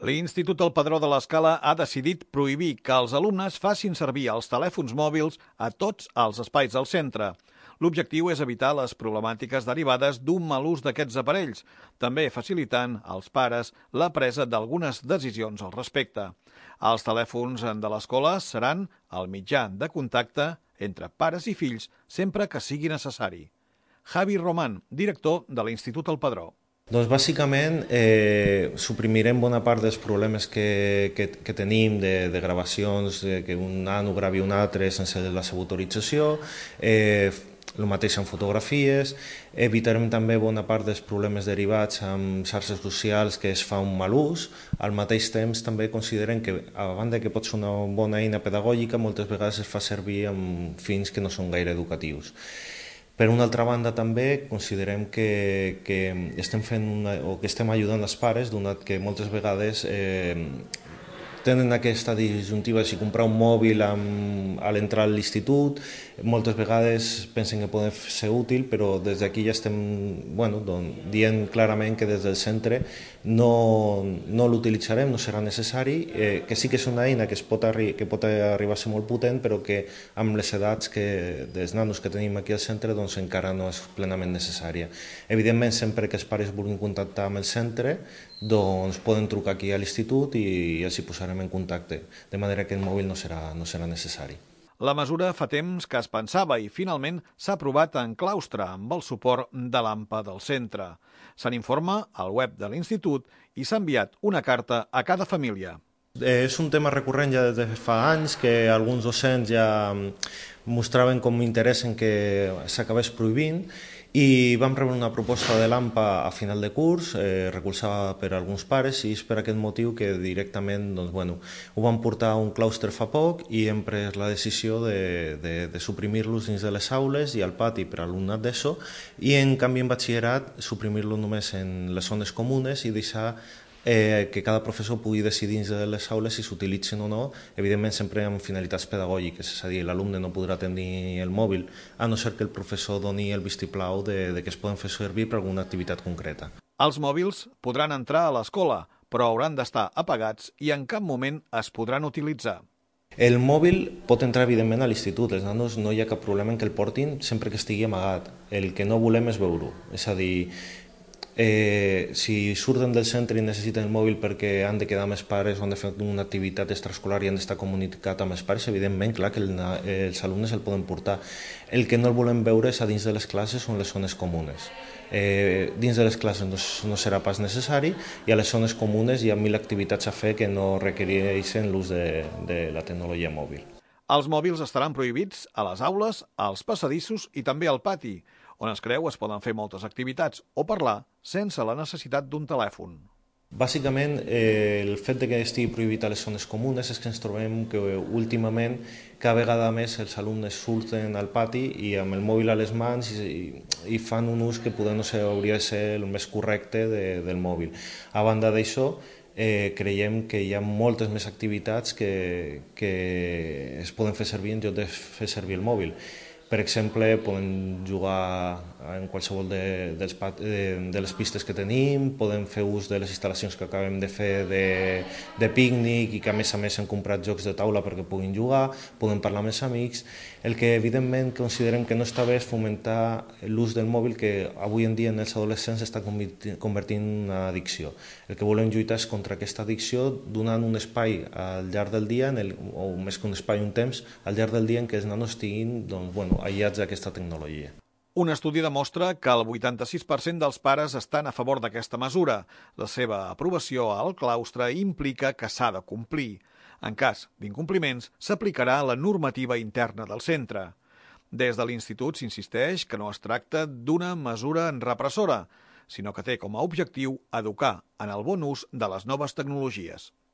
L'Institut El Padró de l'Escala ha decidit prohibir que els alumnes facin servir els telèfons mòbils a tots els espais del centre. L'objectiu és evitar les problemàtiques derivades d'un mal ús d'aquests aparells, també facilitant als pares la presa d'algunes decisions al respecte. Els telèfons de l'escola seran el mitjà de contacte entre pares i fills sempre que sigui necessari. Javi Román, director de l'Institut El Padró. Doncs bàsicament suprimirem bona part dels problemes que tenim de gravacions, que un nano gravi un altre sense la seva autorització, el mateix amb fotografies, evitarem també bona part dels problemes derivats amb xarxes socials que es fa un mal ús. Al mateix temps també considerem que, a banda que pot ser una bona eina pedagògica, moltes vegades es fa servir amb fins que no són gaire educatius. Per una altra banda també considerem que estem fent o que estem ajudant els pares, donat que moltes vegades tenen aquesta disjuntiva de si comprar un mòbil a l'entrar a l'institut, moltes vegades pensen que poden ser útil, però des d'aquí ja estem dient clarament que des del centre no l'utilitzarem, no serà necessari, que sí que és una eina que pot arribar a ser molt potent, però que amb les edats dels nanos que tenim aquí al centre doncs encara no és plenament necessària. Evidentment, sempre que els pares vulguin contactar amb el centre, doncs poden trucar aquí a l'institut i els hi posarem en contacte, de manera que el mòbil no serà necessari. La mesura fa temps que es pensava i finalment s'ha aprovat en claustre amb el suport de l'AMPA del centre. Se n'informa al web de l'Institut i s'ha enviat una carta a cada família. És un tema recurrent ja des de fa anys que alguns docents ja mostraven com interès en que s'acabés prohibint i vam rebre una proposta de l'AMPA a final de curs, recolzada per alguns pares, i és per aquest motiu que directament ho vam portar a un claustre fa poc i hem pres la decisió de suprimir-los dins de les aules i al pati per a l'alumnat d'ESO, i en canvi en batxillerat suprimir-lo només en les zones comunes i deixar que cada professor pugui decidir dins de les aules si s'utilitzen o no, evidentment sempre amb finalitats pedagògiques, és a dir, l'alumne no podrà tenir el mòbil, a no ser que el professor doni el vistiplau de que es poden fer servir per alguna activitat concreta. Els mòbils podran entrar a l'escola, però hauran d'estar apagats i en cap moment es podran utilitzar. El mòbil pot entrar, evidentment, a l'institut. Els nanos no hi ha cap problema en que el portin sempre que estigui amagat. El que no volem és veure-ho. És a dir, si surten del centre i necessiten el mòbil perquè han de quedar amb els pares o han de fer una activitat extraescolar i han d'estar comunicat amb els pares, evidentment, clar que els alumnes el poden portar. El que no el volem veure és a dins de les classes o en les zones comunes. Dins de les classes no serà pas necessari i a les zones comunes hi ha 1000 activitats a fer que no requereixen l'ús de la tecnologia mòbil. Els mòbils estaran prohibits a les aules, als passadissos i també al pati, on es creu es poden fer moltes activitats o parlar sense la necessitat d'un telèfon. Bàsicament, el fet de que estigui prohibit a les zones comunes és que ens trobem que últimament cada vegada més els alumnes surten al pati i amb el mòbil a les mans i fan un ús que poder no hauria de ser el més correcte del mòbil. A banda d'això, creiem que hi ha moltes més activitats que es poden fer servir en lloc de fer servir el mòbil. Per exemple, podem jugar en qualsevol de les pistes que tenim, podem fer ús de les instal·lacions que acabem de fer de pícnic i que a més hem comprat jocs de taula perquè puguin jugar, podem parlar amb els amics. El que evidentment considerem que no està bé és fomentar l'ús del mòbil que avui en dia en els adolescents està convertint en una addicció. El que volem lluitar és contra aquesta addicció donant un espai al llarg del dia, o més que un espai, un temps, al llarg del dia en què els nanos estiguin aïllats d'aquesta tecnologia. Un estudi demostra que el 86% dels pares estan a favor d'aquesta mesura. La seva aprovació al claustre implica que s'ha de complir. En cas d'incompliments, s'aplicarà la normativa interna del centre. Des de l'Institut s'insisteix que no es tracta d'una mesura repressora, sinó que té com a objectiu educar en el bon ús de les noves tecnologies.